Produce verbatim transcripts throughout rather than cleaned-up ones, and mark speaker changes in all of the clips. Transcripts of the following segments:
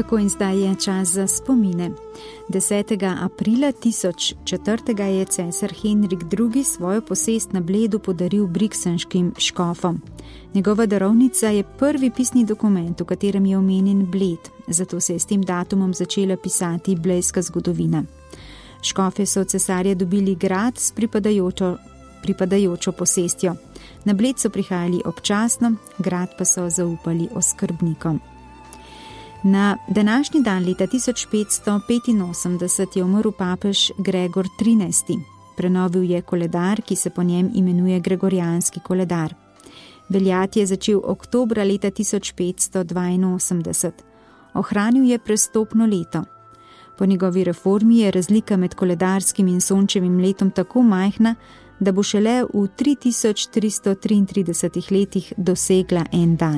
Speaker 1: Tako in zdaj je čas za spomine. desetega aprila tisoč četrtega je cesar Henrik drugi svojo posest na Bledu podaril briksenškim škofom. Njegova darovnica je prvi pisni dokument, v katerem je omenjen Bled, zato se je s tem datumom začela pisati blejska zgodovina. Škofje so od cesarja dobili grad s pripadajočo, pripadajočo posestjo. Na Bled so prihajali občasno, grad pa so zaupali oskrbnikom. Na današnji dan leta tisoč petsto petinosemdeset je umrl papež Gregor trinajsti. Prenovil je koledar, ki se po njem imenuje Gregorijanski koledar. Veljati je začel oktobra leta tisoč petsto dvainosemdeset. Ohranil je prestopno leto. Po njegovi reformi je razlika med koledarskim in sončevim letom tako majhna, da bo šele v tri tisoč tristo triintridesetih letih dosegla en dan.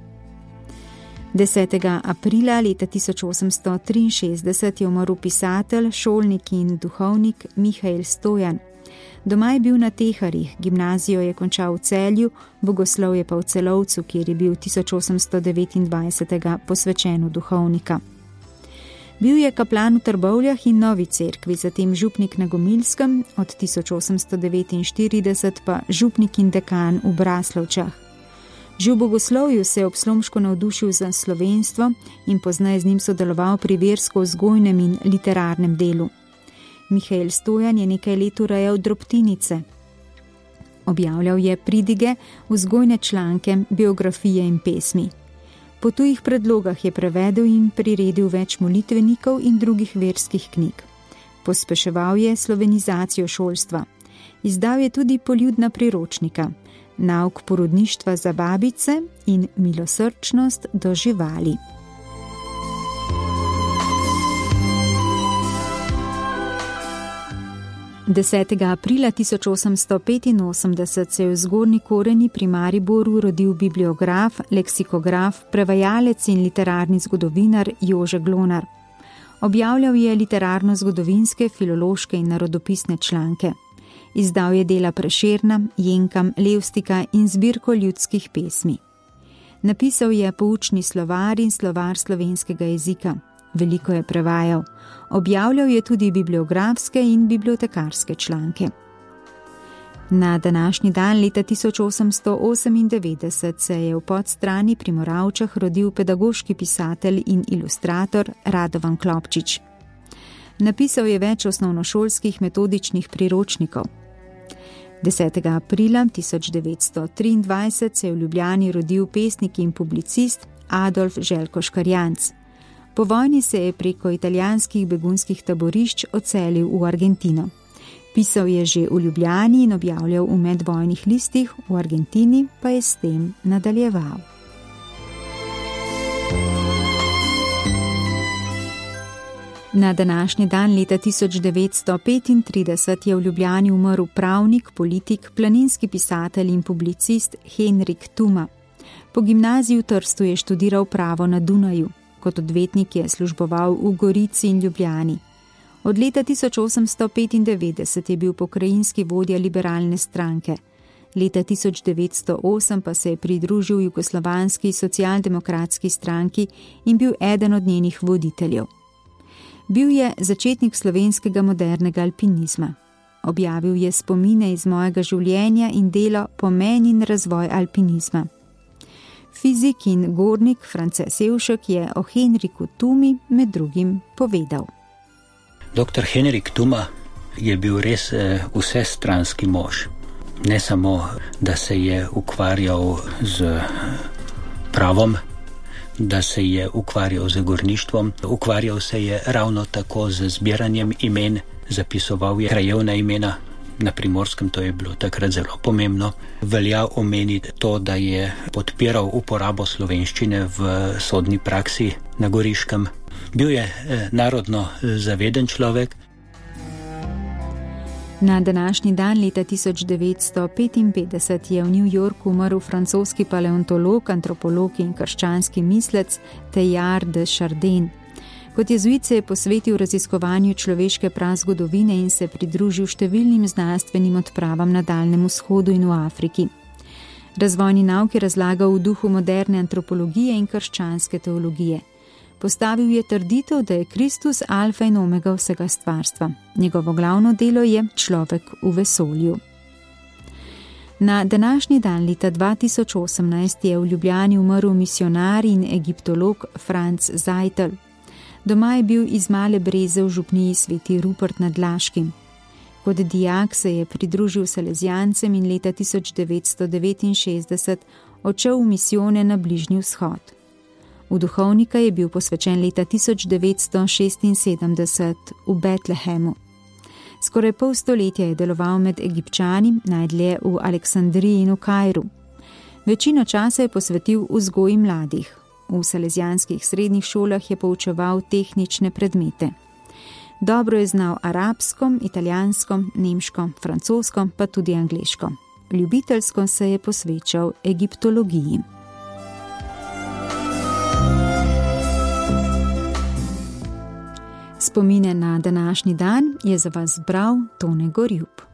Speaker 1: desetega aprila leta tisoč osemsto triinšestdeset je umrl pisatelj, šolnik in duhovnik Mihael Stojan. Doma je bil na Teharjih, gimnazijo je končal v Celju, bogoslovje pa v Celovcu, kjer je bil tisoč osemsto devetindvajsetega posvečen v duhovnika. Bil je kaplan v Trbovljah in Novi Cerkvi, zatem župnik na Gomilskem, od tisoč osemsto devetinštirideset pa župnik in dekan v Braslovčah. Že v bogoslovju se je ob slomško navdušil za slovenstvo in pozneje z njim sodeloval pri versko-vzgojnem in literarnem delu. Mihael Stojan je nekaj let urejal drobtinice. Objavljal je pridige, vzgojne članke, biografije in pesmi. Po tujih predlogah je prevedel in priredil več molitvenikov in drugih verskih knjig. Pospeševal je slovenizacijo šolstva. Izdal je tudi poljudna priročnika, Nauk porodništva za babice in Milosrčnost do živali. desetega aprila tisoč osemsto petinosemdeset se je v Zgornji Koreni pri Mariboru rodil bibliograf, leksikograf, prevajalec in literarni zgodovinar Jože Glonar. Objavljal je literarno-zgodovinske, filološke in narodopisne članke. Izdal je dela Prešerna, Jenkam, Levstika in zbirko ljudskih pesmi. Napisal je poučni slovar in slovar slovenskega jezika. Veliko je prevajal. Objavljal je tudi bibliografske in bibliotekarske članke. Na današnji dan leta tisoč osemsto osemindevetdeset se je v Podstrani pri Moravčah rodil pedagoški pisatelj in ilustrator Radovan Klopčič. Napisal je več osnovnošolskih metodičnih priročnikov. desetega aprila tisoč devetsto triindvajset se je v Ljubljani rodil pesnik in publicist Adolf Željko Škarjanc. Po vojni se je preko italijanskih begunskih taborišč odselil v Argentino. Pisal je že v Ljubljani in objavljal v medvojnih listih, v Argentini pa je s tem nadaljeval. Na današnji dan leta tisoč devetsto petintrideset je v Ljubljani umrl pravnik, politik, planinski pisatelj in publicist Henrik Tuma. Po gimnaziji v Trstu je študiral pravo na Dunaju. Kot odvetnik je služboval v Gorici in Ljubljani. Od leta tisoč osemsto petindevetdeset je bil pokrajinski vodja liberalne stranke. Leta tisoč devetsto osem pa se je pridružil jugoslovanski socialdemokratski stranki in bil eden od njenih voditeljev. Bil je začetnik slovenskega modernega alpinizma. Objavil je spomine iz mojega življenja in delo Pomen in razvoj alpinizma. Fizik in gornik France Sevšek je o Henriku Tumi med drugim povedal.
Speaker 2: Doktor Henrik Tuma je bil res vsestranski mož. Ne samo, da se je ukvarjal z pravom, da se je ukvarjal z gorništvom, ukvarjal se je ravno tako z zbiranjem imen, zapisoval je krajevna imena. Na Primorskem to je bilo takrat zelo pomembno. Velja omeniti to, da je podpiral uporabo slovenščine v sodni praksi na Goriškem. Bil je narodno zaveden človek.
Speaker 1: Na današnji dan leta tisoč devetsto petinpetdeset je v New Yorku umrl francoski paleontolog, antropolog in krščanski mislec Teilhard de Chardin. Kot jezuit se je posvetil raziskovanju človeške prazgodovine in se pridružil številnim znanstvenim odpravam na Daljnem vzhodu in v Afriki. Razvojni nauk je razlagal v duhu moderne antropologije in krščanske teologije. Postavil je trditev, da je Kristus alfa in omega vsega stvarstva. Njegovo glavno delo je človek v vesolju. Na današnji dan leta dva tisoč osemnajst je v Ljubljani umrl misionar in egiptolog Franc Zajtel. Doma je bil iz Male Breze v župniji Sveti Rupert nad Laškim. Kot dijak se je pridružil Salezijancem in leta tisoč devetsto devetinšestdeset odšel v misijone na Bližnji vzhod. V duhovnika je bil posvečen leta tisoč devetsto šestinsedemdeset v Betlehemu. Skoraj pol stoletja je deloval med Egipčani, najdlje v Aleksandriji in v Kairu. Večino časa je posvetil vzgoji mladih. V salezijanskih srednjih šolah je poučeval tehnične predmete. Dobro je znal arabsko, italijansko, nemško, francosko, pa tudi angleško. Ljubiteljsko se je posvečal egiptologiji. Spomine na današnji dan je za vas bral Tone Gorjup.